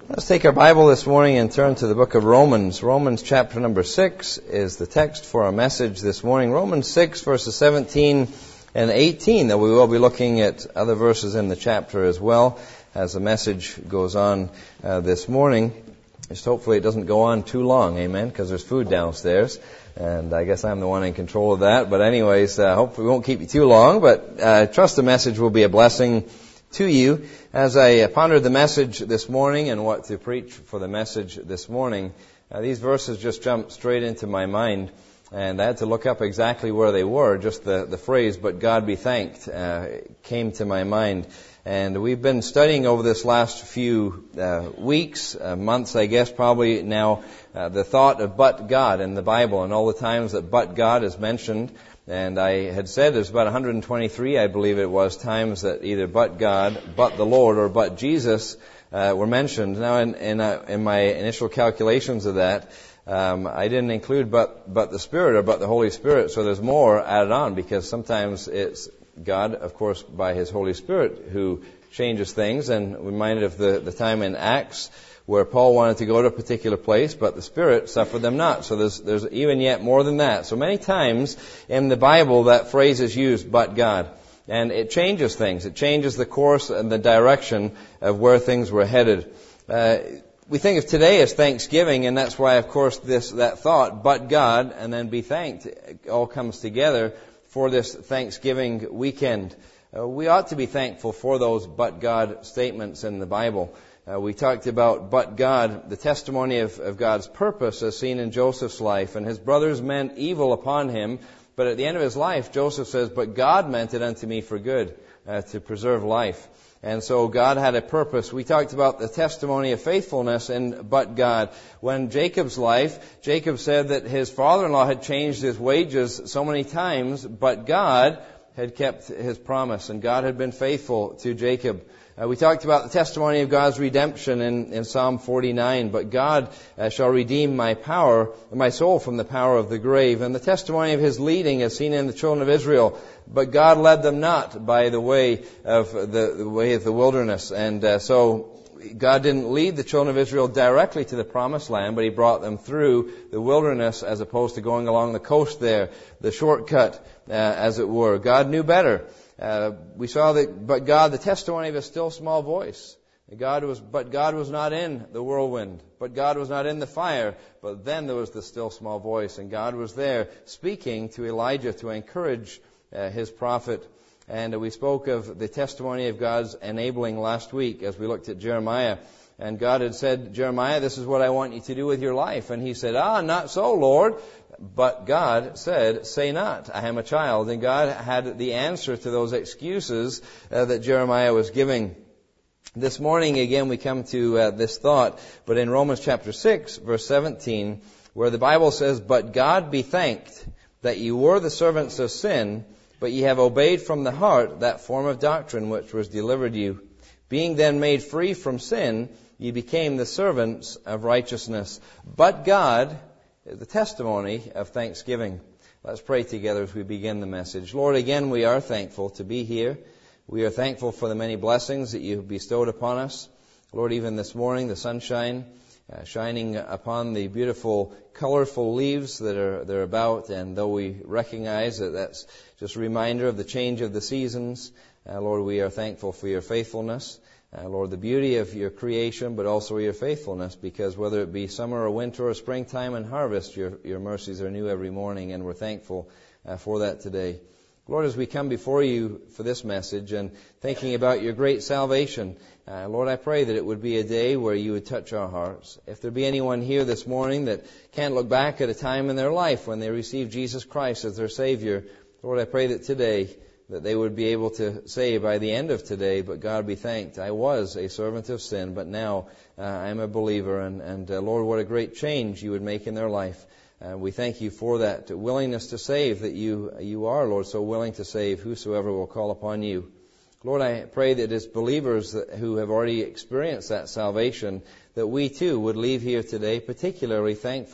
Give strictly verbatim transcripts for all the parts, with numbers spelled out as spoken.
Let's take our Bible this morning and turn to the book of Romans. Romans chapter number six is the text for our message this morning. Romans six verses seventeen and eighteen, though we will be looking at other verses in the chapter as well as the message goes on uh, this morning. Just hopefully it doesn't go on too long, amen, because there's food downstairs. And I guess I'm the one in control of that. But anyways, uh, hopefully we won't keep you too long. But uh, I trust the message will be a blessing to you. As I pondered the message this morning and what to preach for the message this morning, uh, these verses just jumped straight into my mind, and I had to look up exactly where they were. Just the, the phrase, "But God be thanked," uh, came to my mind. And we've been studying over this last few uh, weeks, uh, months, I guess, probably now, uh, the thought of "but God" in the Bible and all the times that "but God" is mentioned. And I had said there's about one hundred twenty-three, I believe it was, times that either "but God," "but the Lord," or "but Jesus" uh, were mentioned. Now, in in, uh, in my initial calculations of that, um, I didn't include "but but the Spirit" or "but the Holy Spirit," so there's more added on, because sometimes it's God, of course, by His Holy Spirit, who changes things. And reminded of the, the time in Acts where Paul wanted to go to a particular place, but the Spirit suffered them not. So there's, there's even yet more than that. So many times in the Bible that phrase is used, "but God." And it changes things. It changes the course and the direction of where things were headed. Uh, we think of today as Thanksgiving, and that's why, of course, this that thought, "but God," and then "be thanked," it all comes together for this Thanksgiving weekend. Uh, we ought to be thankful for those "but God" statements in the Bible. Uh, we talked about "but God," the testimony of, of God's purpose as seen in Joseph's life. And his brothers meant evil upon him, but at the end of his life, Joseph says, "But God meant it unto me for good," uh, to preserve life. And so God had a purpose. We talked about the testimony of faithfulness in "but God." When Jacob's life, Jacob said that his father-in-law had changed his wages so many times, but God had kept His promise, and God had been faithful to Jacob. Uh, we talked about the testimony of God's redemption in, in Psalm forty-nine. "But God uh, shall redeem my power, my soul from the power of the grave." And the testimony of His leading as seen in the children of Israel. "But God led them not by the way of the, the way of the wilderness." And uh, so God didn't lead the children of Israel directly to the promised land, but He brought them through the wilderness as opposed to going along the coast there, the shortcut, uh, as it were. God knew better. Uh, we saw that, but God, the testimony of a still small voice. God was, but God was not in the whirlwind, but God was not in the fire, but then there was the still small voice, and God was there speaking to Elijah to encourage uh, his prophet. And uh, we spoke of the testimony of God's enabling last week as we looked at Jeremiah. And God had said, "Jeremiah, this is what I want you to do with your life." And he said, "Ah, not so, Lord." But God said, "Say not, I am a child." And God had the answer to those excuses uh, that Jeremiah was giving. This morning, again, we come to uh, this thought, but in Romans chapter six, verse seventeen, where the Bible says, "But God be thanked that ye were the servants of sin, but ye have obeyed from the heart that form of doctrine which was delivered you. Being then made free from sin, ye became the servants of righteousness." But God is the testimony of thanksgiving. Let's pray together as we begin the message. Lord, again, we are thankful to be here. We are thankful for the many blessings that you have bestowed upon us. Lord, even this morning, the sunshine uh, shining upon the beautiful, colorful leaves that are, that are about. And though we recognize that that's just a reminder of the change of the seasons, uh, Lord, we are thankful for your faithfulness. Uh, Lord, the beauty of your creation, but also your faithfulness, because whether it be summer or winter or springtime and harvest, your, your mercies are new every morning, and we're thankful uh, for that today. Lord, as we come before you for this message and thinking about your great salvation, uh, Lord, I pray that it would be a day where you would touch our hearts. If there be anyone here this morning that can't look back at a time in their life when they received Jesus Christ as their Savior, Lord, I pray that today that they would be able to say by the end of today, "But God be thanked, I was a servant of sin, but now uh, I am a believer." And, and uh, Lord, what a great change you would make in their life. Uh, we thank you for that willingness to save that you you are, Lord, so willing to save whosoever will call upon you. Lord, I pray that as believers that, who have already experienced that salvation, that we too would leave here today particularly thankful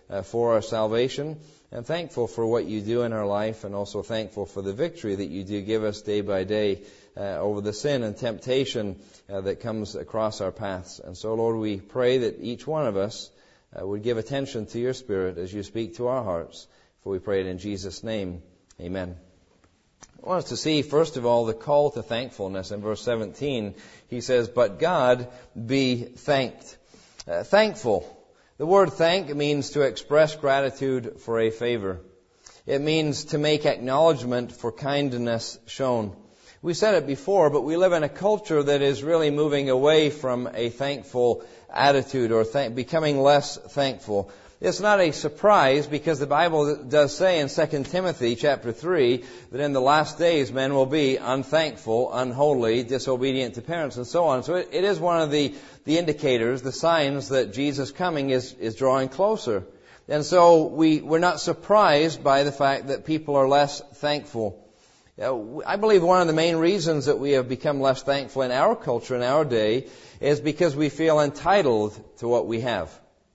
uh, for our salvation, and thankful for what you do in our life, and also thankful for the victory that you do give us day by day uh, over the sin and temptation uh, that comes across our paths. And so, Lord, we pray that each one of us uh, would give attention to your Spirit as you speak to our hearts. For we pray it in Jesus' name. Amen. I want us to see, first of all, the call to thankfulness. In verse seventeen, he says, "But God be thanked." Uh, thankful. The word thank means to express gratitude for a favor. It means to make acknowledgement for kindness shown. We said it before, but we live in a culture that is really moving away from a thankful attitude, or th- becoming less thankful. It's not a surprise, because the Bible does say in Second Timothy chapter three that in the last days men will be unthankful, unholy, disobedient to parents, and so on. So it, it is one of the, the indicators, the signs that Jesus' coming is, is drawing closer. And so we, we're not surprised by the fact that people are less thankful. I believe one of the main reasons that we have become less thankful in our culture, in our day, is because we feel entitled to what we have.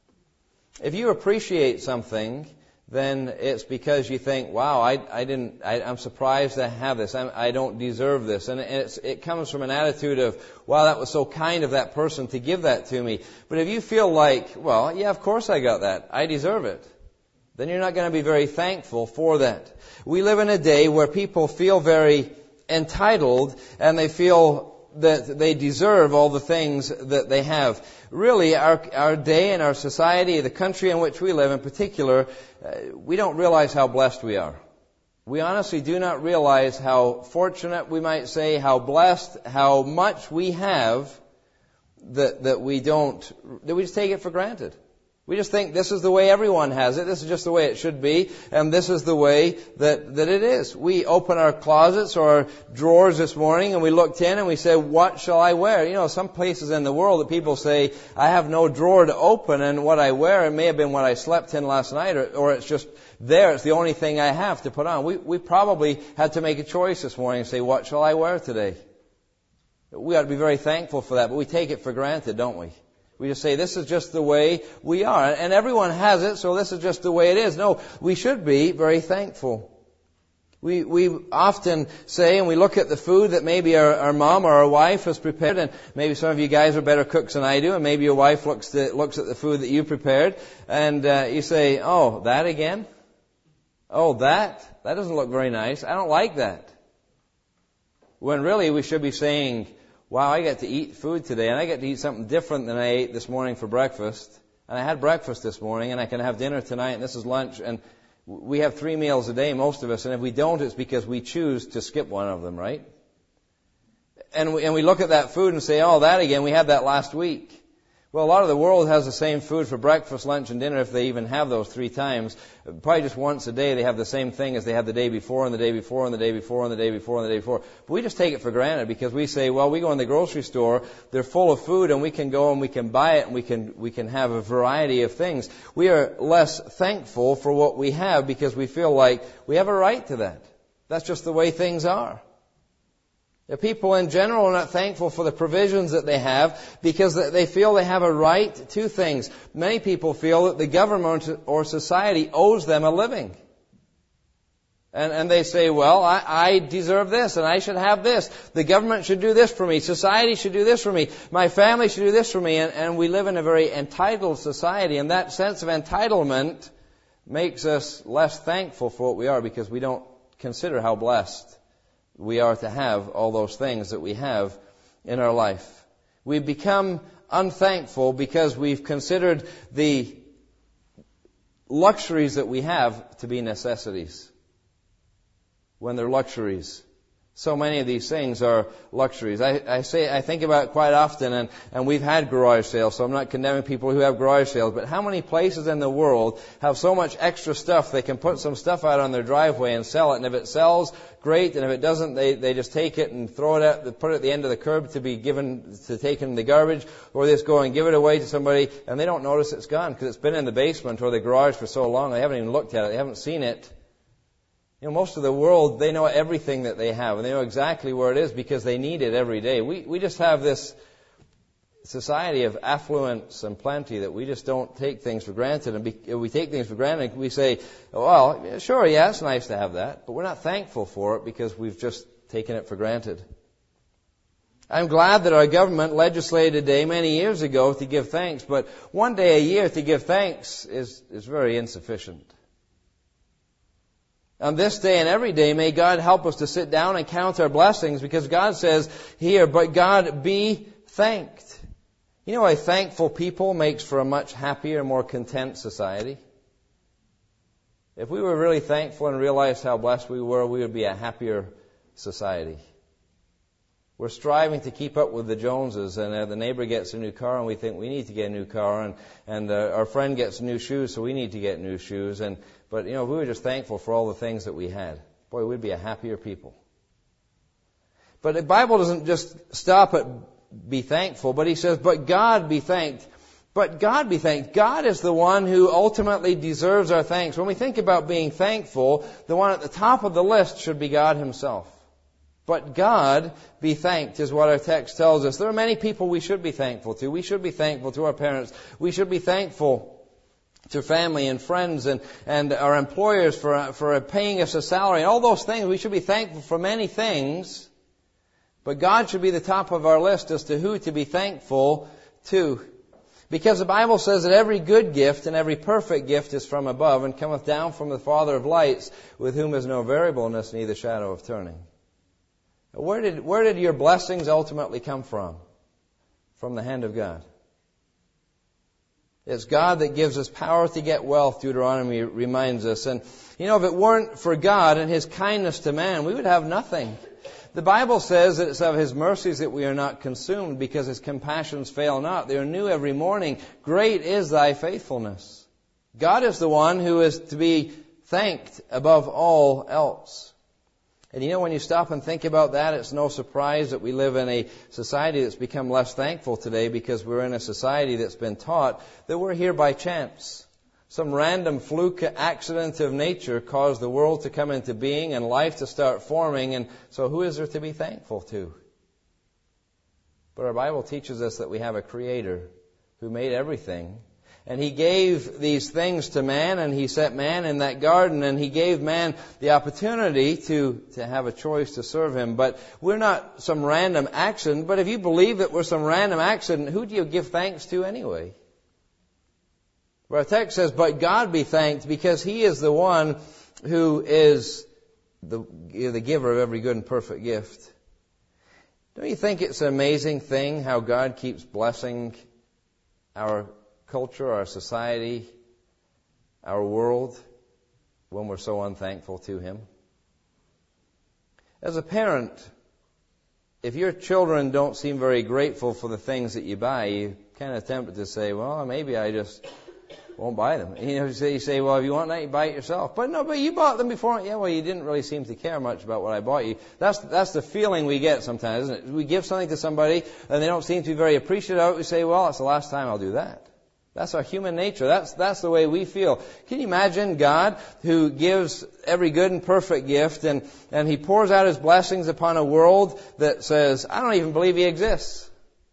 If you appreciate something, then it's because you think, wow, I, I didn't, I, I'm surprised I have this. I'm, I don't deserve this. And it's, it comes from an attitude of, wow, that was so kind of that person to give that to me. But if you feel like, well, yeah, of course I got that. I deserve it. Then you're not going to be very thankful for that. We live in a day where people feel very entitled, and they feel that they deserve all the things that they have. Really, our our day and our society, the country in which we live in particular, uh, we don't realize how blessed we are. We honestly do not realize how fortunate, we might say, how blessed, how much we have, that that we don't, that we just take it for granted. We just think this is the way everyone has it. This is just the way it should be. And this is the way that, that it is. We open our closets or our drawers this morning and we looked in and we said, what shall I wear? You know, some places in the world that people say, I have no drawer to open, and what I wear, it may have been what I slept in last night, or, or it's just there. It's the only thing I have to put on. We, we probably had to make a choice this morning and say, what shall I wear today? We ought to be very thankful for that, but we take it for granted, don't we? We just say, this is just the way we are. And everyone has it, so this is just the way it is. No, we should be very thankful. We we often say, and we look at the food that maybe our, our mom or our wife has prepared, and maybe some of you guys are better cooks than I do, and maybe your wife looks to, looks at the food that you prepared, and uh, you say, oh, that again? Oh, that? That doesn't look very nice. I don't like that. When really we should be saying, wow, I get to eat food today, and I get to eat something different than I ate this morning for breakfast. And I had breakfast this morning, and I can have dinner tonight, and this is lunch. And we have three meals a day, most of us, and if we don't, it's because we choose to skip one of them, right? And we, and we look at that food and say, oh, that again, we had that last week. Well, a lot of the world has the same food for breakfast, lunch, and dinner, if they even have those three times. Probably just once a day they have the same thing as they had the day before, and the day before, and the day before, and the day before, and the day before. But we just take it for granted, because we say, well, we go in the grocery store, they're full of food, and we can go and we can buy it, and we can we can have a variety of things. We are less thankful for what we have because we feel like we have a right to that. That's just the way things are. The people in general are not thankful for the provisions that they have because they feel they have a right to things. Many people feel that the government or society owes them a living. And, and they say, well, I, I deserve this and I should have this. The government should do this for me. Society should do this for me. My family should do this for me. And, and we live in a very entitled society. And that sense of entitlement makes us less thankful for what we are because we don't consider how blessed we are to have all those things that we have in our life. We become unthankful because we've considered the luxuries that we have to be necessities when they're luxuries. So many of these things are luxuries. I, I say, I think about it quite often, and, and we've had garage sales, so I'm not condemning people who have garage sales, but how many places in the world have so much extra stuff they can put some stuff out on their driveway and sell it, and if it sells, great, and if it doesn't, they, they just take it and throw it out, put it at the end of the curb to be given, to take in the garbage, or they just go and give it away to somebody, and they don't notice it's gone because it's been in the basement or the garage for so long, they haven't even looked at it, they haven't seen it. You know, most of the world, they know everything that they have, and they know exactly where it is because they need it every day. We we just have this society of affluence and plenty that we just don't take things for granted. And be, if we take things for granted, we say, well, sure, yeah, it's nice to have that, but we're not thankful for it because we've just taken it for granted. I'm glad that our government legislated a day many years ago to give thanks, but one day a year to give thanks is, is very insufficient. On this day and every day, may God help us to sit down and count our blessings, because God says here, but God be thanked. You know, a thankful people makes for a much happier, more content society. If we were really thankful and realized how blessed we were, we would be a happier society. We're striving to keep up with the Joneses, and uh, the neighbor gets a new car and we think we need to get a new car, and, and uh, our friend gets new shoes, so we need to get new shoes. And But, you know, if we were just thankful for all the things that we had, boy, we'd be a happier people. But the Bible doesn't just stop at be thankful, but he says, but God be thanked. But God be thanked. God is the one who ultimately deserves our thanks. When we think about being thankful, the one at the top of the list should be God himself. But God be thanked is what our text tells us. There are many people we should be thankful to. We should be thankful to our parents. We should be thankful to family and friends and, and our employers for, for paying us a salary. And all those things, we should be thankful for many things. But God should be the top of our list as to who to be thankful to. Because the Bible says that every good gift and every perfect gift is from above and cometh down from the Father of lights, with whom is no variableness, neither shadow of turning. Where did, where did your blessings ultimately come from? From the hand of God. It's God that gives us power to get wealth, Deuteronomy reminds us. And, you know, if it weren't for God and His kindness to man, we would have nothing. The Bible says that it's of His mercies that we are not consumed, because His compassions fail not. They are new every morning. Great is thy faithfulness. God is the one who is to be thanked above all else. And you know, when you stop and think about that, it's no surprise that we live in a society that's become less thankful today, because we're in a society that's been taught that we're here by chance. Some random fluke accident of nature caused the world to come into being and life to start forming, and so who is there to be thankful to? But our Bible teaches us that we have a Creator who made everything. And He gave these things to man, and He set man in that garden, and He gave man the opportunity to, to have a choice to serve Him. But we're not some random accident. But if you believe that we're some random accident, who do you give thanks to anyway? Well, our text says, but God be thanked, because He is the one who is the, the giver of every good and perfect gift. Don't you think it's an amazing thing how God keeps blessing our culture, our society, our world, when we're so unthankful to Him? As a parent, if your children don't seem very grateful for the things that you buy, you're kind of tempted to say, well, maybe I just won't buy them. You know, you say, you say, well, if you want that, you buy it yourself. But no, but you bought them before. Yeah, well, you didn't really seem to care much about what I bought you. That's that's the feeling we get sometimes, isn't it? We give something to somebody and they don't seem to be very appreciative of it. We say, well, it's the last time I'll do that. That's our human nature. That's that's the way we feel. Can you imagine God, who gives every good and perfect gift, and, and He pours out His blessings upon a world that says, I don't even believe He exists.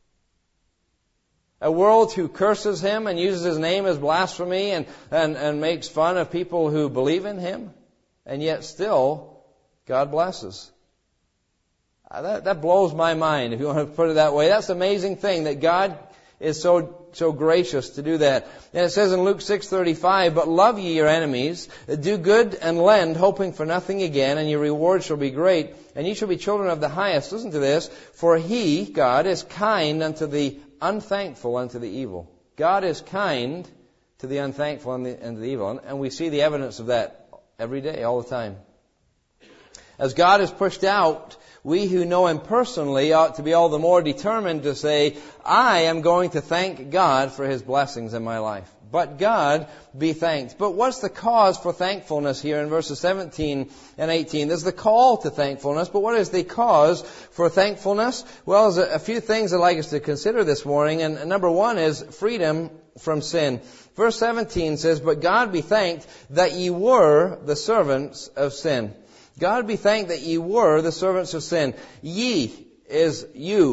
A world who curses Him and uses His name as blasphemy and, and, and makes fun of people who believe in Him, and yet still God blesses. That, that blows my mind, if you want to put it that way. That's the amazing thing, that God is so so gracious to do that. And it says in Luke six thirty-five, but love ye your enemies, do good and lend, hoping for nothing again, and your reward shall be great, and ye shall be children of the highest. Listen to this. For He, God, is kind unto the unthankful and to the evil. God is kind to the unthankful and, the, and to the evil. And we see the evidence of that every day, all the time. As God is pushed out, we who know Him personally ought to be all the more determined to say, I am going to thank God for His blessings in my life. But God be thanked. But what's the cause for thankfulness here in verses seventeen and eighteen? There's the call to thankfulness, but what is the cause for thankfulness? Well, there's a few things I'd like us to consider this morning, and number one is freedom from sin. Verse seventeen says, but God be thanked that ye were the servants of sin. God be thanked that ye were the servants of sin. Ye is you.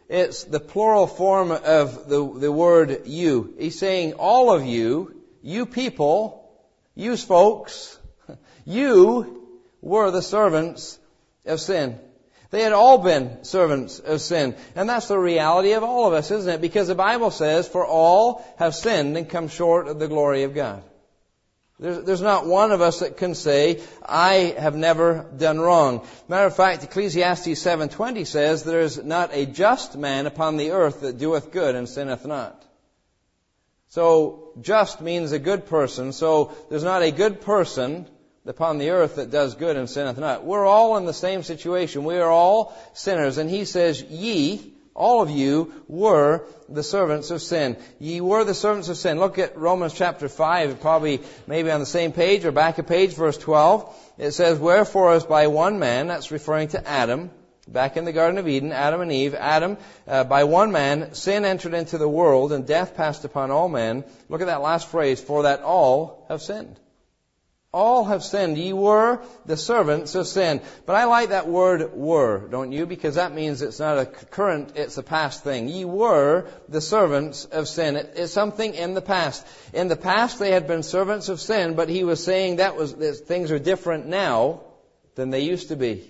It's the plural form of the, the word you. He's saying all of you, you people, you folks, you were the servants of sin. They had all been servants of sin. And that's the reality of all of us, isn't it? Because the Bible says, for all have sinned and come short of the glory of God. There's, there's not one of us that can say, I have never done wrong. Matter of fact, Ecclesiastes seven twenty says, there is not a just man upon the earth that doeth good and sinneth not. So, just means a good person. So, there's not a good person upon the earth that does good and sinneth not. We're all in the same situation. We are all sinners. And he says, ye, all of you, were the servants of sin. Ye were the servants of sin. Look at Romans chapter five, probably maybe on the same page or back a page, verse twelve. It says, wherefore as by one man, that's referring to Adam, back in the Garden of Eden, Adam and Eve, Adam, uh, by one man, sin entered into the world and death passed upon all men. Look at that last phrase, for that all have sinned. All have sinned. Ye were the servants of sin. But I like that word were, don't you? Because that means it's not a current, it's a past thing. Ye were the servants of sin. It, it's something in the past. In the past they had been servants of sin, but he was saying that was that things are different now than they used to be.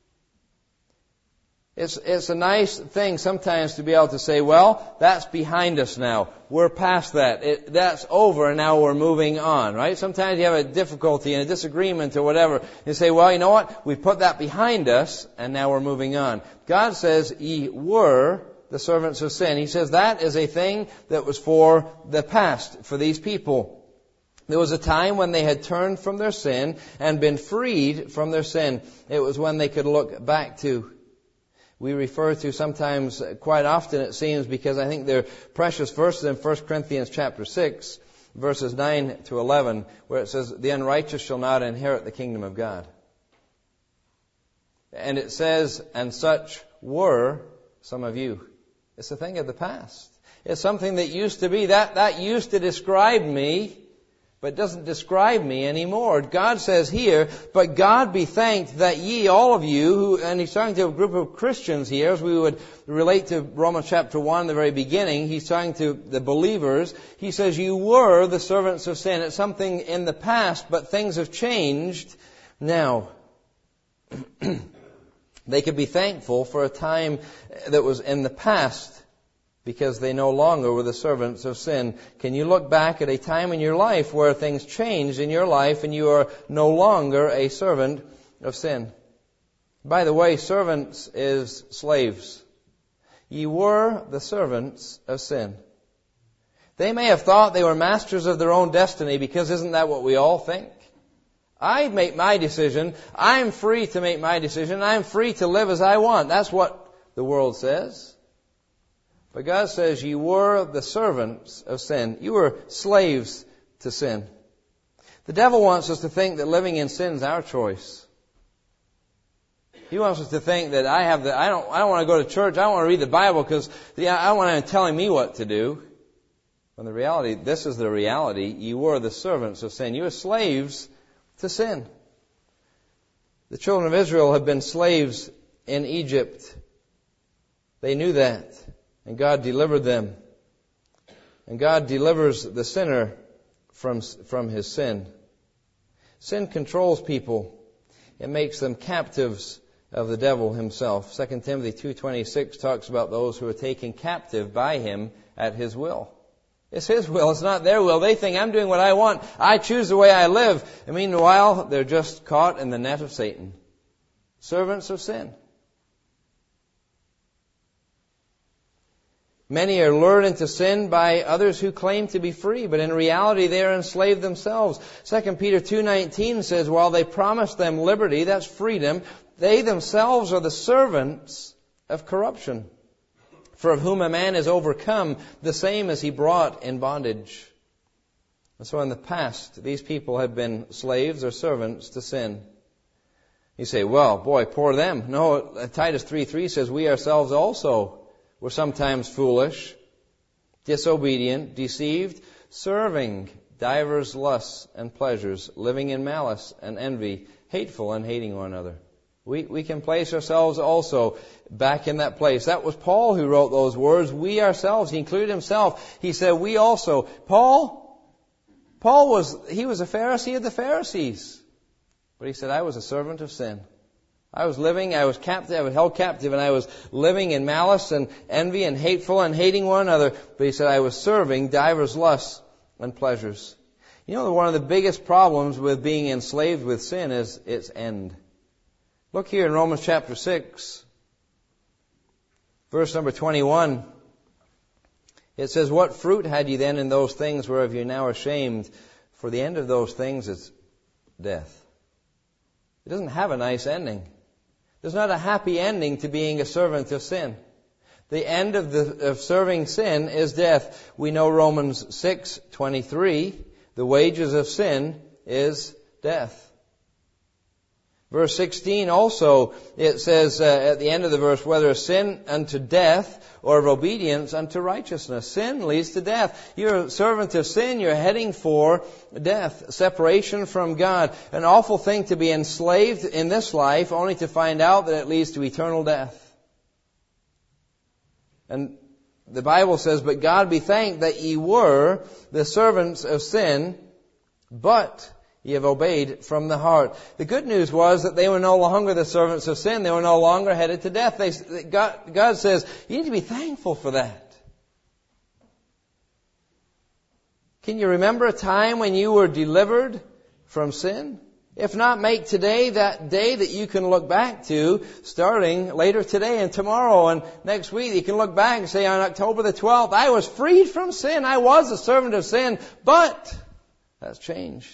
It's, it's a nice thing sometimes to be able to say, well, that's behind us now. We're past that. It, that's over and now we're moving on, right? Sometimes you have a difficulty and a disagreement or whatever. You say, well, you know what? We put that behind us and now we're moving on. God says, ye were the servants of sin. He says that is a thing that was for the past, for these people. There was a time when they had turned from their sin and been freed from their sin. It was when they could look back to. We refer to sometimes, quite often it seems, because I think they're precious verses in First Corinthians chapter six, verses nine to eleven, where it says, the unrighteous shall not inherit the kingdom of God. And it says, and such were some of you. It's a thing of the past. It's something that used to be. That, that used to describe me, but doesn't describe me anymore. God says here, but God be thanked that ye, all of you, who, and he's talking to a group of Christians here, as we would relate to Romans chapter one, the very beginning. He's talking to the believers. He says, you were the servants of sin. It's something in the past, but things have changed now. They could be thankful for a time that was in the past, because they no longer were the servants of sin. Can you look back at a time in your life where things changed in your life and you are no longer a servant of sin? By the way, servants is slaves. Ye were the servants of sin. They may have thought they were masters of their own destiny, because isn't that what we all think? I make my decision. I'm free to make my decision. I'm free to live as I want. That's what the world says. But God says, you were the servants of sin. You were slaves to sin. The devil wants us to think that living in sin is our choice. He wants us to think that I have the, I don't, I don't want to go to church. I don't want to read the Bible because I don't want anyone telling me what to do. When the reality, this is the reality. You were the servants of sin. You were slaves to sin. The children of Israel have been slaves in Egypt. They knew that. And God delivered them. And God delivers the sinner from, from his sin. Sin controls people. It makes them captives of the devil himself. Second Timothy two twenty-six talks about those who are taken captive by him at his will. It's his will. It's not their will. They think, I'm doing what I want. I choose the way I live. And meanwhile, they're just caught in the net of Satan. Servants of sin. Many are lured into sin by others who claim to be free, but in reality they are enslaved themselves. Second Peter two nineteen says, while they promise them liberty, that's freedom, they themselves are the servants of corruption. For of whom a man is overcome, the same as he brought in bondage. And so in the past, these people have been slaves or servants to sin. You say, well, boy, poor them. No, Titus three three says, we ourselves also were sometimes foolish, disobedient, deceived, serving divers lusts and pleasures, living in malice and envy, hateful and hating one another. We, we can place ourselves also back in that place. That was Paul who wrote those words. We ourselves, he included himself. He said, we also. Paul, Paul was, he was a Pharisee of the Pharisees. But he said, I was a servant of sin. I was living, I was captive, I was held captive, and I was living in malice and envy and hateful and hating one another. But he said, I was serving divers lusts and pleasures. You know, one of the biggest problems with being enslaved with sin is its end. Look here in Romans chapter six, verse number twenty-one. It says, what fruit had ye then in those things whereof you now are ashamed? For the end of those things is death. It doesn't have a nice ending. There's not a happy ending to being a servant of sin. The end of, the, of serving sin is death. We know Romans six twenty-three. The wages of sin is death. Verse sixteen also, it says uh, at the end of the verse, whether of sin unto death or of obedience unto righteousness. Sin leads to death. You're a servant of sin, you're heading for death, separation from God. An awful thing to be enslaved in this life, only to find out that it leads to eternal death. And the Bible says, but God be thanked that ye were the servants of sin, but ye have obeyed from the heart. The good news was that they were no longer the servants of sin. They were no longer headed to death. They, God, God says, you need to be thankful for that. Can you remember a time when you were delivered from sin? If not, make today that day that you can look back to, starting later today and tomorrow and next week. You can look back and say, on October the twelfth, I was freed from sin. I was a servant of sin, but that's changed.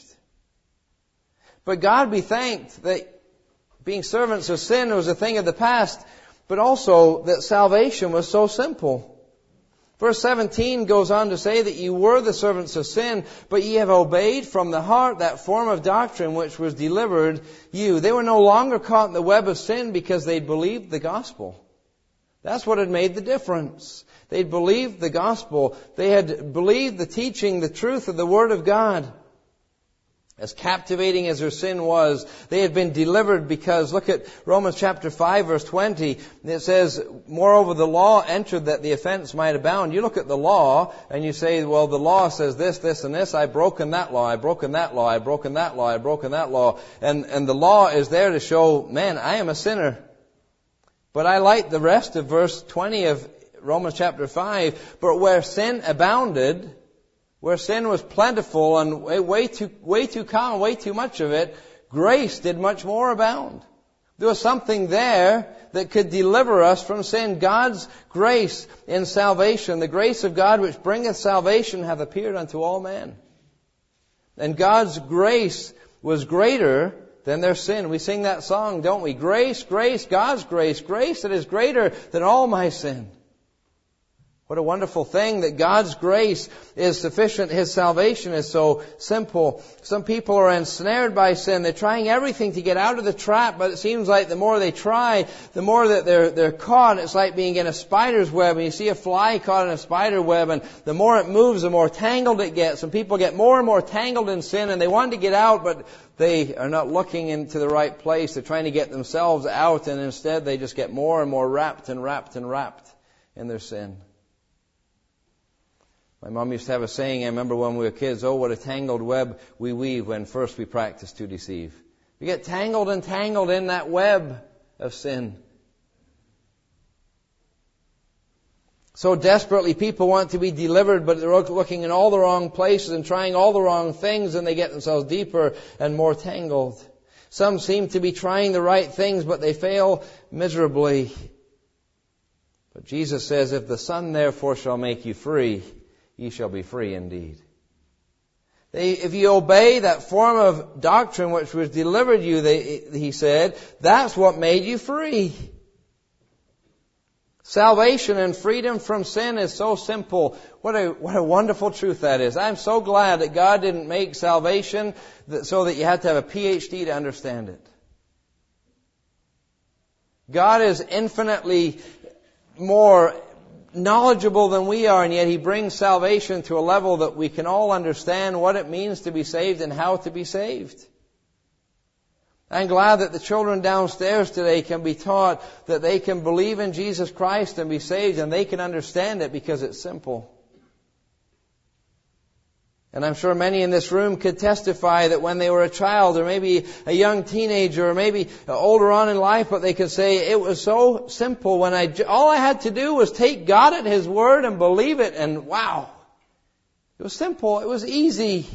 But God be thanked that being servants of sin was a thing of the past, but also that salvation was so simple. Verse seventeen goes on to say that you were the servants of sin, but ye have obeyed from the heart that form of doctrine which was delivered you. They were no longer caught in the web of sin because they'd believed the gospel. That's what had made the difference. They'd believed the gospel. They had believed the teaching, the truth of the Word of God. As captivating as their sin was, they had been delivered because, look at Romans chapter five verse twenty. It says, moreover the law entered that the offense might abound. You look at the law and you say, well, the law says this, this, and this. I've broken that law. I've broken that law. I've broken that law. I've broken that law. And, and the law is there to show, man, I am a sinner. But I like the rest of verse twenty of Romans chapter five. But where sin abounded, where sin was plentiful and way too, way too common, way too much of it, grace did much more abound. There was something there that could deliver us from sin. God's grace in salvation, the grace of God which bringeth salvation, hath appeared unto all men. And God's grace was greater than their sin. We sing that song, don't we? Grace, grace, God's grace, grace that is greater than all my sin. What a wonderful thing that God's grace is sufficient. His salvation is so simple. Some people are ensnared by sin. They're trying everything to get out of the trap, but it seems like the more they try, the more that they're, they're caught. It's like being in a spider's web, and you see a fly caught in a spider web, and the more it moves, the more tangled it gets. And people get more and more tangled in sin, and they want to get out, but they are not looking into the right place. They're trying to get themselves out, and instead they just get more and more wrapped and wrapped and wrapped in their sin. My mom used to have a saying, I remember when we were kids, oh, what a tangled web we weave when first we practice to deceive. We get tangled and tangled in that web of sin. So desperately people want to be delivered, but they're looking in all the wrong places and trying all the wrong things, and they get themselves deeper and more tangled. Some seem to be trying the right things, but they fail miserably. But Jesus says, if the Son therefore shall make you free, ye shall be free indeed. They, if you obey that form of doctrine which was delivered you, they, he said, that's what made you free. Salvation and freedom from sin is so simple. What a, what a wonderful truth that is. I'm so glad that God didn't make salvation that, so that you had to have a P H D to understand it. God is infinitely more knowledgeable than we are, and yet He brings salvation to a level that we can all understand what it means to be saved and how to be saved. I'm glad that the children downstairs today can be taught that they can believe in Jesus Christ and be saved, and they can understand it because it's simple. And I'm sure many in this room could testify that when they were a child or maybe a young teenager or maybe older on in life, but they could say it was so simple when I, all I had to do was take God at His word and believe it, and wow. It was simple. It was easy.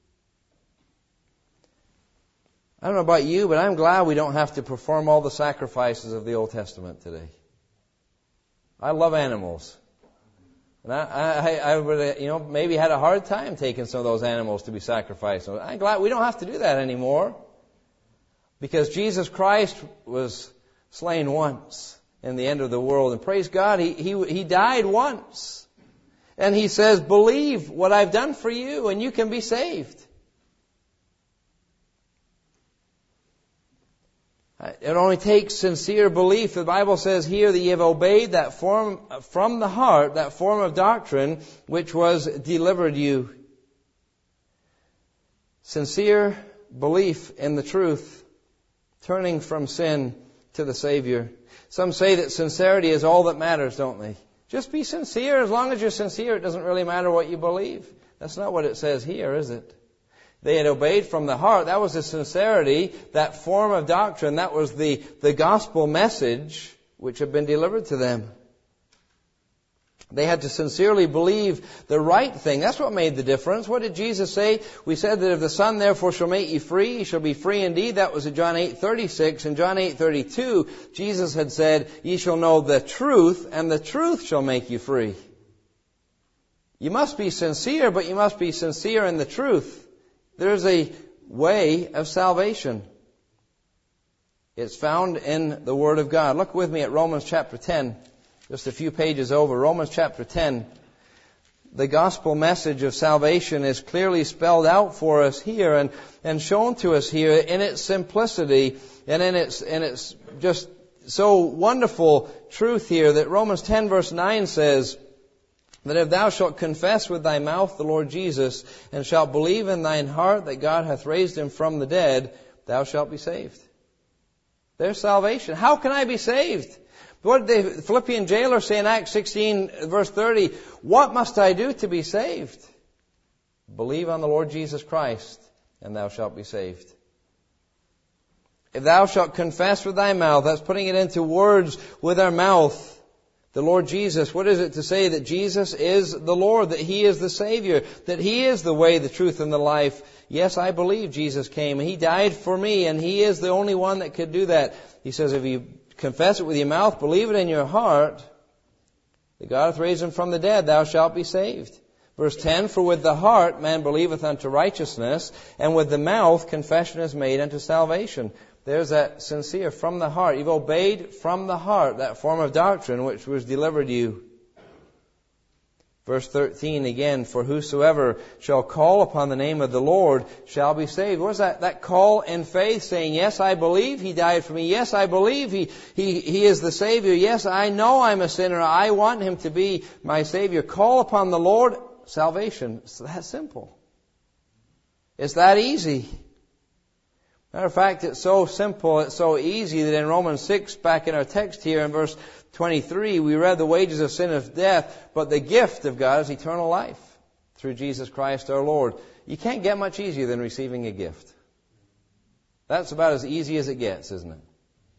I don't know about you, but I'm glad we don't have to perform all the sacrifices of the Old Testament today. I love animals. And I, I, I would, you know, maybe had a hard time taking some of those animals to be sacrificed. I'm glad we don't have to do that anymore. Because Jesus Christ was slain once in the end of the world. And praise God, He, He, He died once. And He says, believe what I've done for you and you can be saved. It only takes sincere belief. The Bible says here that ye have obeyed that form from the heart, that form of doctrine which was delivered you. Sincere belief in the truth, turning from sin to the Savior. Some say that sincerity is all that matters, don't they? Just be sincere. As long as you're sincere, it doesn't really matter what you believe. That's not what it says here, is it? They had obeyed from the heart. That was the sincerity, that form of doctrine. That was the, the gospel message which had been delivered to them. They had to sincerely believe the right thing. That's what made the difference. What did Jesus say? We said that if the Son therefore shall make you free, you shall be free indeed. That was in John eight thirty-six. In John eight thirty-two, Jesus had said, ye shall know the truth, and the truth shall make you free. You must be sincere, but you must be sincere in the truth. There's a way of salvation. It's found in the Word of God. Look with me at Romans chapter ten, just a few pages over. Romans chapter ten. The gospel message of salvation is clearly spelled out for us here and, and shown to us here in its simplicity and in its, in its just so wonderful truth here that Romans ten verse nine says, that if thou shalt confess with thy mouth the Lord Jesus, and shalt believe in thine heart that God hath raised Him from the dead, thou shalt be saved. There's salvation. How can I be saved? What did the Philippian jailer say in Acts sixteen verse thirty? What must I do to be saved? Believe on the Lord Jesus Christ, and thou shalt be saved. If thou shalt confess with thy mouth, that's putting it into words with our mouth. The Lord Jesus, what is it to say that Jesus is the Lord, that He is the Savior, that He is the way, the truth, and the life? Yes, I believe Jesus came and He died for me, and He is the only one that could do that. He says, if you confess it with your mouth, believe it in your heart, that God hath raised Him from the dead, thou shalt be saved. Verse ten, for with the heart man believeth unto righteousness, and with the mouth confession is made unto salvation. There's that sincere from the heart. You've obeyed from the heart that form of doctrine which was delivered you. Verse thirteen again, for whosoever shall call upon the name of the Lord shall be saved. What is that? That call in faith, saying, yes, I believe He died for me. Yes, I believe He, He, He is the Savior. Yes, I know I'm a sinner. I want Him to be my Savior. Call upon the Lord, salvation. It's that simple. It's that easy. Matter of fact, it's so simple, it's so easy that in Romans six, back in our text here in verse twenty-three, we read the wages of sin is death, but the gift of God is eternal life through Jesus Christ our Lord. You can't get much easier than receiving a gift. That's about as easy as it gets, isn't it?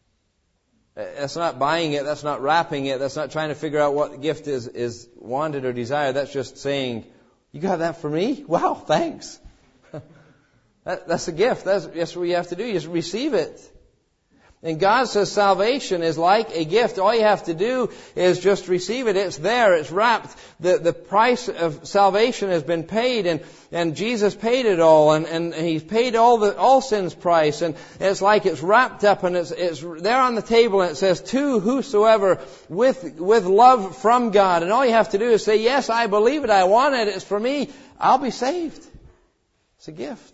That's not buying it, that's not wrapping it, that's not trying to figure out what gift is, is wanted or desired. That's just saying, you got that for me? Wow, thanks. That, that's a gift. That's, that's what you have to do. You just receive it. And God says salvation is like a gift. All you have to do is just receive it. It's there. It's wrapped. The, the price of salvation has been paid, and, and Jesus paid it all, and, and He's paid all the, all sin's price, and it's like it's wrapped up, and it's, it's there on the table, and it says, to whosoever with, with love from God. And all you have to do is say, yes, I believe it. I want it. It's for me. I'll be saved. It's a gift.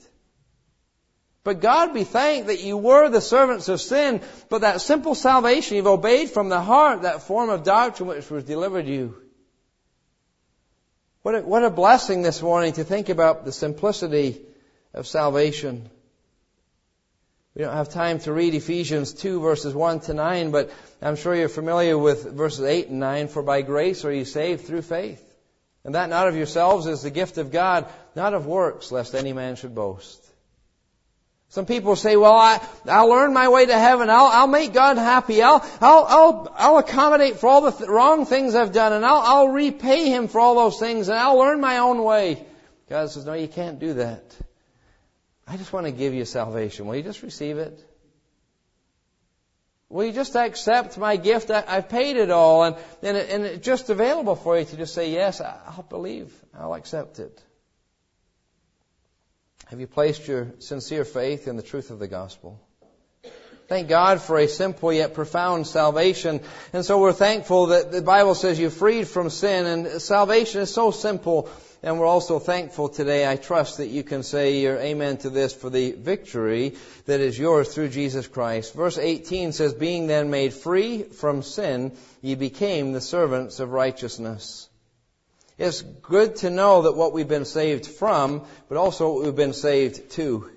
But God be thanked that you were the servants of sin, but that simple salvation you've obeyed from the heart, that form of doctrine which was delivered you. What a, what a blessing this morning to think about the simplicity of salvation. We don't have time to read Ephesians two verses one to nine, but I'm sure you're familiar with verses eight and nine. For by grace are you saved through faith. And that not of yourselves is the gift of God, not of works, lest any man should boast. Some people say, well, I, I'll earn my way to heaven. I'll, I'll make God happy. I'll, I'll, I'll, I'll accommodate for all the th- wrong things I've done, and I'll, I'll repay Him for all those things, and I'll earn my own way. God says, no, you can't do that. I just want to give you salvation. Will you just receive it? Will you just accept my gift? I, I've paid it all, and, and, it, and it's just available for you to just say, yes, I'll believe. I'll accept it. Have you placed your sincere faith in the truth of the gospel? Thank God for a simple yet profound salvation. And so we're thankful that the Bible says you're freed from sin, and salvation is so simple. And we're also thankful today, I trust, that you can say your amen to this for the victory that is yours through Jesus Christ. Verse eighteen says, being then made free from sin, ye became the servants of righteousness. It's good to know that what we've been saved from, but also what we've been saved to.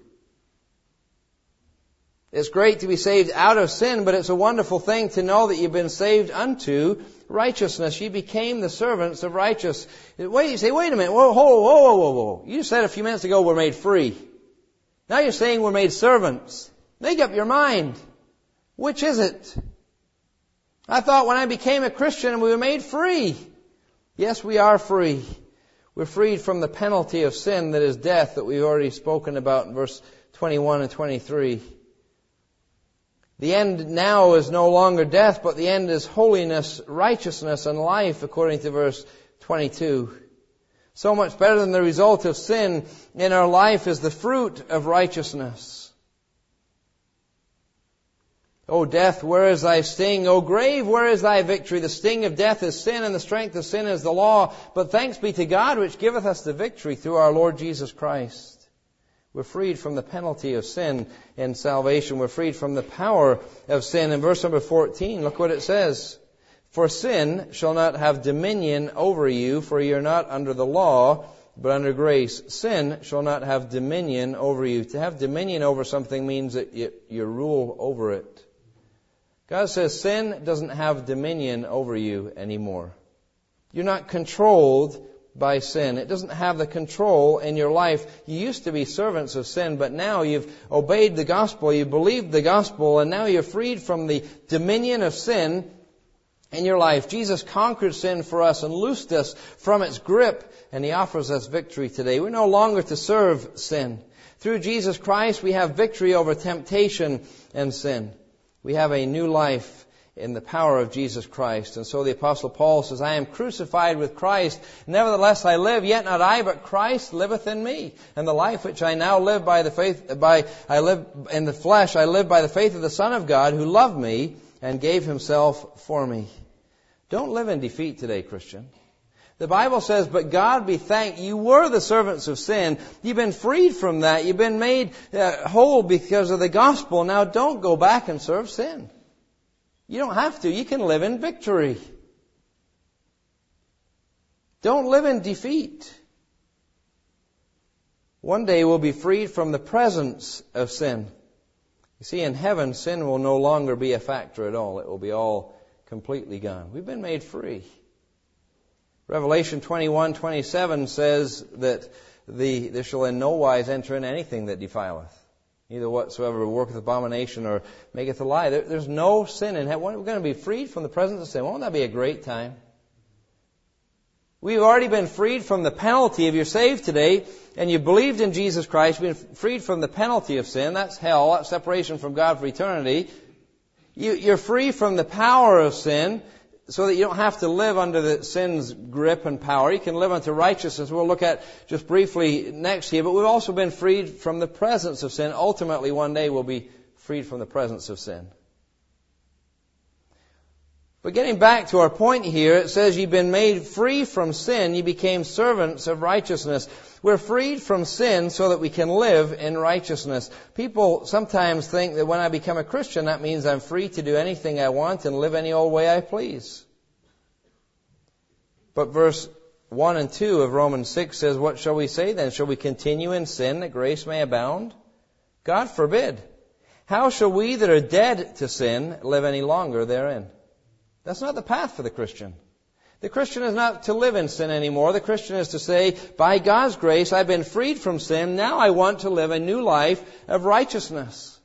It's great to be saved out of sin, but it's a wonderful thing to know that you've been saved unto righteousness. You became the servants of righteousness. Wait, you say, wait a minute, whoa, whoa, whoa, whoa, whoa. You said a few minutes ago we're made free. Now you're saying we're made servants. Make up your mind. Which is it? I thought when I became a Christian we were made free. Yes, we are free. We're freed from the penalty of sin that is death that we've already spoken about in verse twenty-one and twenty-three. The end now is no longer death, but the end is holiness, righteousness, and life, according to verse twenty-two. So much better than the result of sin in our life is the fruit of righteousness. O death, where is thy sting? O grave, where is thy victory? The sting of death is sin, and the strength of sin is the law. But thanks be to God, which giveth us the victory through our Lord Jesus Christ. We're freed from the penalty of sin in salvation. We're freed from the power of sin. In verse number fourteen, look what it says. For sin shall not have dominion over you, for you're not under the law, but under grace. Sin shall not have dominion over you. To have dominion over something means that you, you rule over it. God says sin doesn't have dominion over you anymore. You're not controlled by sin. It doesn't have the control in your life. You used to be servants of sin, but now you've obeyed the gospel, you've believed the gospel, and now you're freed from the dominion of sin in your life. Jesus conquered sin for us and loosed us from its grip, and He offers us victory today. We're no longer to serve sin. Through Jesus Christ, we have victory over temptation and sin. We have a new life in the power of Jesus Christ. And so the Apostle Paul says, I am crucified with Christ. Nevertheless I live, yet not I, but Christ liveth in me. And the life which I now live by the faith, by, I live in the flesh, I live by the faith of the Son of God, who loved me and gave Himself for me. Don't live in defeat today, Christian. The Bible says, but God be thanked, you were the servants of sin. You've been freed from that. You've been made uh, whole because of the gospel. Now don't go back and serve sin. You don't have to. You can live in victory. Don't live in defeat. One day we'll be freed from the presence of sin. You see, in heaven, sin will no longer be a factor at all. It will be all completely gone. We've been made free. Revelation twenty-one twenty-seven says that the there shall in no wise enter in anything that defileth. Neither whatsoever worketh abomination or maketh a lie. There, there's no sin in heaven. We're going to be freed from the presence of sin. Won't that be a great time? We've already been freed from the penalty. If you're saved today and you believed in Jesus Christ, you've been freed from the penalty of sin. That's hell. That's separation from God for eternity. You, you're free from the power of sin, so that you don't have to live under the sin's grip and power. You can live unto righteousness. We'll look at just briefly next here. But we've also been freed from the presence of sin. Ultimately, one day we'll be freed from the presence of sin. But getting back to our point here, it says you've been made free from sin. You became servants of righteousness. We're freed from sin so that we can live in righteousness. People sometimes think that when I become a Christian, that means I'm free to do anything I want and live any old way I please. But verse one and two of Romans six says, what shall we say then? Shall we continue in sin that grace may abound? God forbid. How shall we that are dead to sin live any longer therein? That's not the path for the Christian. The Christian is not to live in sin anymore. The Christian is to say, by God's grace, I've been freed from sin. Now I want to live a new life of righteousness.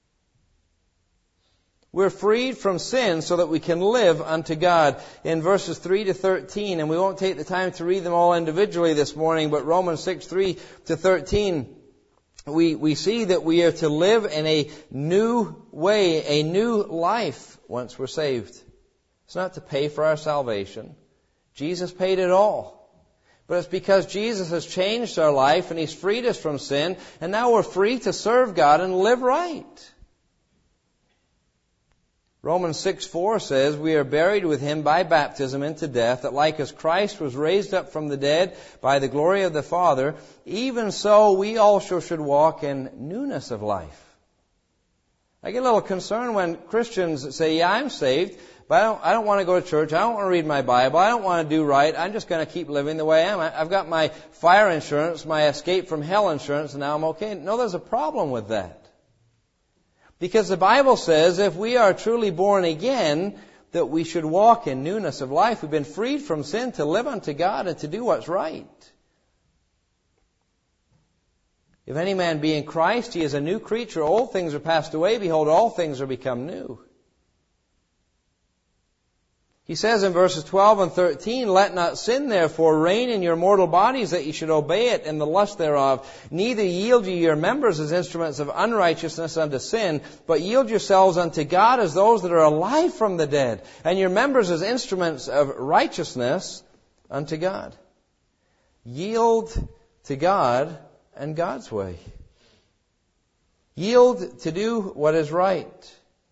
We're freed from sin so that we can live unto God. In verses three to thirteen, and we won't take the time to read them all individually this morning, but Romans six, three to thirteen, we, we see that we are to live in a new way, a new life once we're saved. It's not to pay for our salvation. Jesus paid it all. But it's because Jesus has changed our life and He's freed us from sin, and now we're free to serve God and live right. Romans six four says, we are buried with Him by baptism into death, that like as Christ was raised up from the dead by the glory of the Father, even so we also should walk in newness of life. I get a little concerned when Christians say, yeah, I'm saved, but I don't, I don't want to go to church. I don't want to read my Bible. I don't want to do right. I'm just going to keep living the way I am. I've got my fire insurance, my escape from hell insurance, and now I'm okay. No, there's a problem with that. Because the Bible says if we are truly born again, that we should walk in newness of life. We've been freed from sin to live unto God and to do what's right. If any man be in Christ, he is a new creature. Old things are passed away. Behold, all things are become new. He says in verses twelve and thirteen, let not sin therefore reign in your mortal bodies, that ye should obey it in the lust thereof. Neither yield ye your members as instruments of unrighteousness unto sin, but yield yourselves unto God as those that are alive from the dead, and your members as instruments of righteousness unto God. Yield to God and God's way. Yield to do what is right.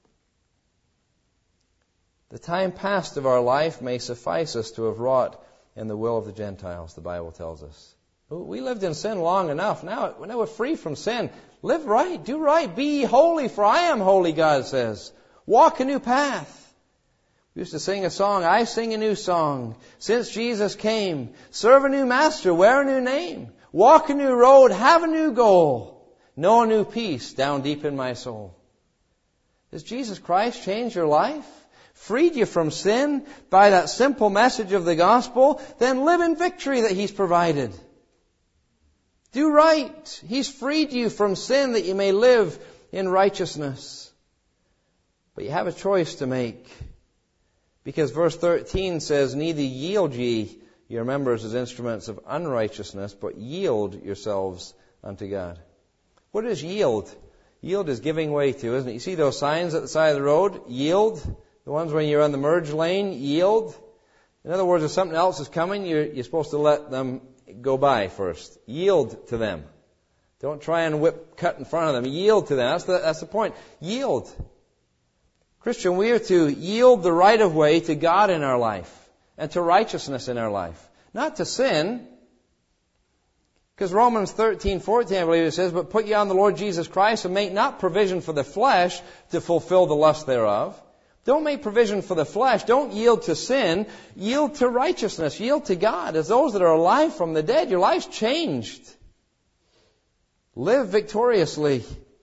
The time past of our life may suffice us to have wrought in the will of the Gentiles, the Bible tells us. We lived in sin long enough. Now, now we're free from sin. Live right, do right, be ye holy, for I am holy, God says. Walk a new path. We used to sing a song, I sing a new song. Since Jesus came, serve a new master, wear a new name. Walk a new road, have a new goal. Know a new peace down deep in my soul. Does Jesus Christ change your life? Freed you from sin by that simple message of the gospel? Then live in victory that He's provided. Do right. He's freed you from sin that you may live in righteousness. But you have a choice to make. Because verse thirteen says, neither yield ye your members as instruments of unrighteousness, but yield yourselves unto God. What is yield? Yield is giving way to, isn't it? You see those signs at the side of the road? Yield. The ones when you're on the merge lane, yield. In other words, if something else is coming, you're, you're supposed to let them go by first. Yield to them. Don't try and whip, cut in front of them. Yield to them. That's the, that's the point. Yield. Christian, we are to yield the right of way to God in our life and to righteousness in our life. Not to sin. Because Romans thirteen, fourteen, I believe it says, but put ye on the Lord Jesus Christ and make not provision for the flesh to fulfill the lust thereof. Don't make provision for the flesh. Don't yield to sin. Yield to righteousness. Yield to God. As those that are alive from the dead, your life's changed. Live victoriously.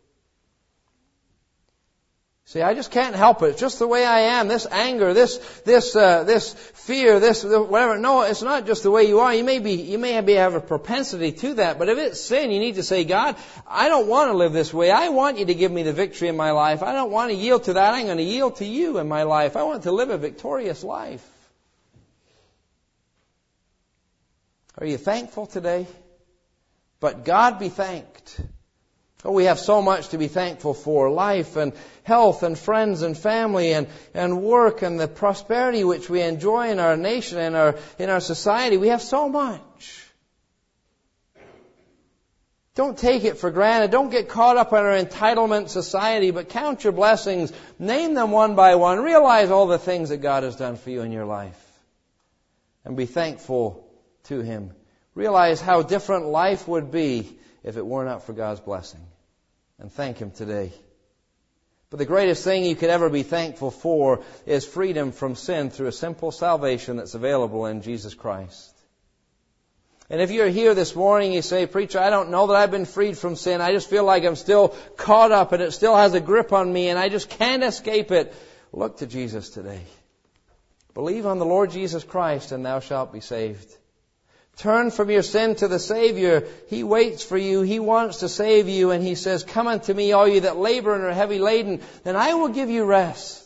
See, I just can't help it. It's just the way I am. This anger, this, this, uh, this fear, this, whatever. No, it's not just the way you are. You may be, you may be, have a propensity to that. But if it's sin, you need to say, God, I don't want to live this way. I want you to give me the victory in my life. I don't want to yield to that. I'm going to yield to you in my life. I want to live a victorious life. Are you thankful today? But God be thanked. Oh, we have so much to be thankful for. Life and health and friends and family and, and work and the prosperity which we enjoy in our nation and our, in our society. We have so much. Don't take it for granted. Don't get caught up in our entitlement society, but count your blessings. Name them one by one. Realize all the things that God has done for you in your life. And be thankful to Him. Realize how different life would be if it were not for God's blessing. And thank Him today. But the greatest thing you could ever be thankful for is freedom from sin through a simple salvation that's available in Jesus Christ. And if you're here this morning, you say, "Preacher, I don't know that I've been freed from sin. I just feel like I'm still caught up and it still has a grip on me and I just can't escape it." Look to Jesus today. Believe on the Lord Jesus Christ and thou shalt be saved. Turn from your sin to the Savior. He waits for you. He wants to save you. And He says, "Come unto me, all you that labor and are heavy laden, and I will give you rest."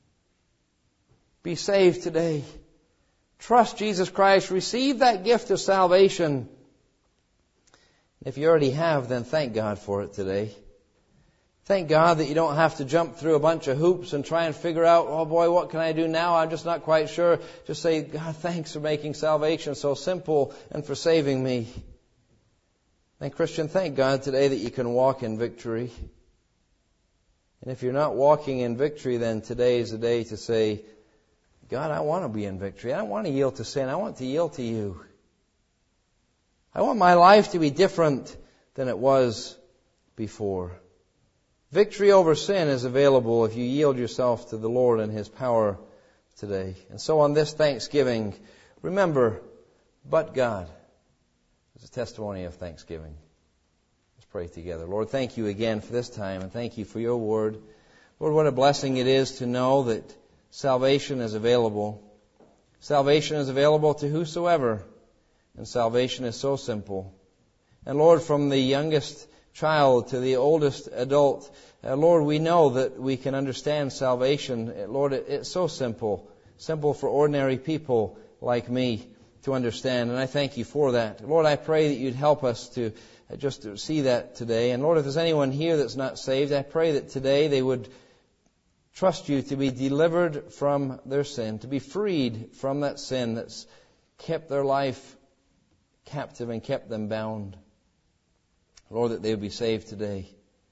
Be saved today. Trust Jesus Christ. Receive that gift of salvation. If you already have, then thank God for it today. Thank God that you don't have to jump through a bunch of hoops and try and figure out, "Oh boy, what can I do now? I'm just not quite sure." Just say, "God, thanks for making salvation so simple and for saving me." And Christian, thank God today that you can walk in victory. And if you're not walking in victory, then today is the day to say, "God, I want to be in victory. I don't want to yield to sin. I want to yield to you. I want my life to be different than it was before." Victory over sin is available if you yield yourself to the Lord and His power today. And so on this Thanksgiving, remember, but God is a testimony of thanksgiving. Let's pray together. Lord, thank you again for this time, and thank you for your word. Lord, what a blessing it is to know that salvation is available. Salvation is available to whosoever, and salvation is so simple. And Lord, from the youngest child to the oldest adult, uh, Lord, we know that we can understand salvation. Lord, it, it's so simple. Simple for ordinary people like me to understand. And I thank you for that. Lord, I pray that you'd help us to uh, just to see that today. And Lord, if there's anyone here that's not saved, I pray that today they would trust you to be delivered from their sin, to be freed from that sin that's kept their life captive and kept them bound. Lord, that they would be saved today.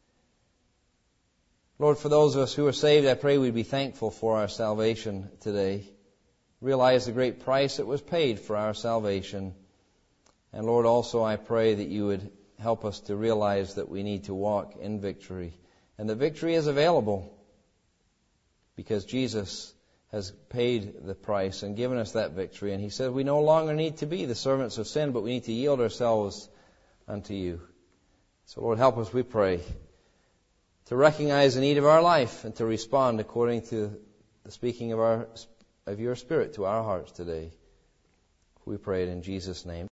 Lord, for those of us who are saved, I pray we'd be thankful for our salvation today. Realize the great price that was paid for our salvation. And Lord, also I pray that you would help us to realize that we need to walk in victory. And the victory is available because Jesus has paid the price and given us that victory. And He said we no longer need to be the servants of sin, but we need to yield ourselves unto you. So Lord, help us, we pray, to recognize the need of our life and to respond according to the speaking of our of your Spirit to our hearts today. We pray it in Jesus' name.